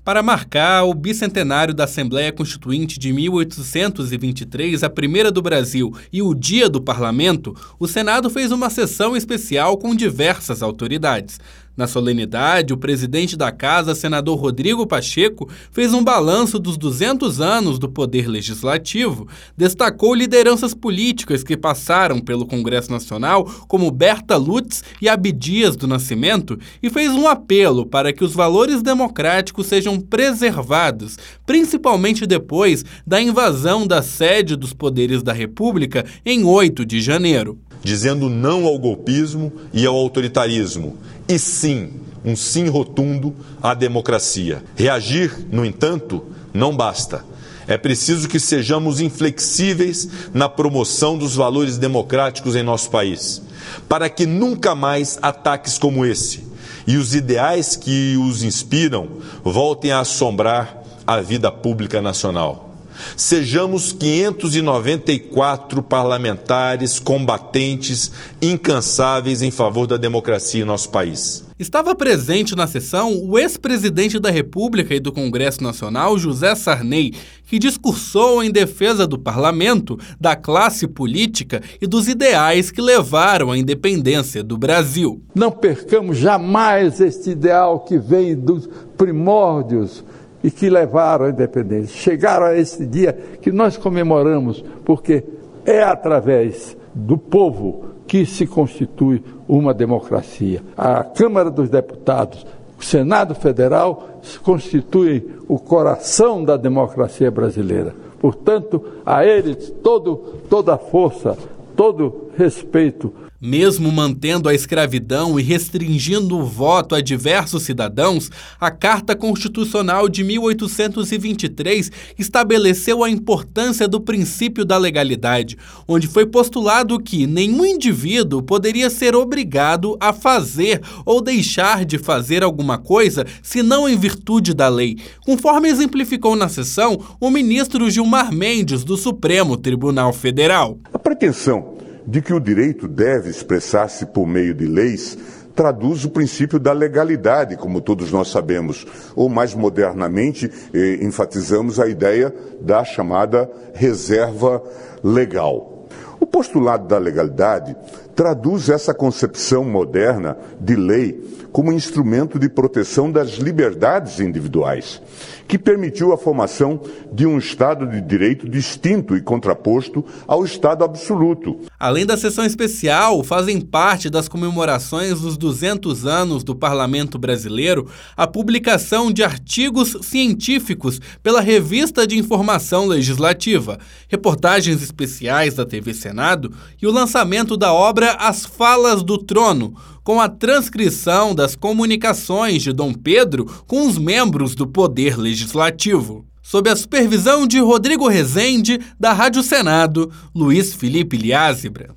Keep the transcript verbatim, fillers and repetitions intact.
Para marcar o bicentenário da Assembleia Constituinte de mil oitocentos e vinte e três, a primeira do Brasil, e o Dia do Parlamento, o Senado fez uma sessão especial com diversas autoridades. Na solenidade, o presidente da Casa, senador Rodrigo Pacheco, fez um balanço dos duzentos anos do Poder Legislativo, destacou lideranças políticas que passaram pelo Congresso Nacional, como Berta Lutz e Abdias do Nascimento, e fez um apelo para que os valores democráticos sejam preservados, principalmente depois da invasão da sede dos poderes da República em oito de janeiro. Dizendo não ao golpismo e ao autoritarismo, e sim, um sim rotundo à democracia. Reagir, no entanto, não basta. É preciso que sejamos inflexíveis na promoção dos valores democráticos em nosso país, para que nunca mais ataques como esse e os ideais que os inspiram voltem a assombrar a vida pública nacional. Sejamos quinhentos e noventa e quatro parlamentares combatentes, incansáveis em favor da democracia em nosso país. Estava presente na sessão o ex-presidente da República e do Congresso Nacional, José Sarney, que discursou em defesa do parlamento, da classe política e dos ideais que levaram à independência do Brasil. Não percamos jamais este ideal que vem dos primórdios e que levaram à independência. Chegaram a esse dia que nós comemoramos, porque é através do povo que se constitui uma democracia. A Câmara dos Deputados, o Senado Federal, constituem o coração da democracia brasileira. Portanto, a eles todo, toda a força, todo respeito. Mesmo mantendo a escravidão e restringindo o voto a diversos cidadãos, a Carta Constitucional de mil oitocentos e vinte e três estabeleceu a importância do princípio da legalidade, onde foi postulado que nenhum indivíduo poderia ser obrigado a fazer ou deixar de fazer alguma coisa senão em virtude da lei, conforme exemplificou na sessão o ministro Gilmar Mendes, do Supremo Tribunal Federal. A pretensão de que o direito deve expressar-se por meio de leis traduz o princípio da legalidade, como todos nós sabemos, ou mais modernamente eh, enfatizamos a ideia da chamada reserva legal. O postulado da legalidade traduz essa concepção moderna de lei como instrumento de proteção das liberdades individuais, que permitiu a formação de um Estado de direito distinto e contraposto ao Estado absoluto. Além da sessão especial, fazem parte das comemorações dos duzentos anos do Parlamento Brasileiro a publicação de artigos científicos pela Revista de Informação Legislativa, reportagens especiais da T V Senado e o lançamento da obra As Falas do Trono, com a transcrição das comunicações de Dom Pedro com os membros do Poder Legislativo. Sob a supervisão de Rodrigo Rezende, da Rádio Senado, Luiz Felipe Liázebra.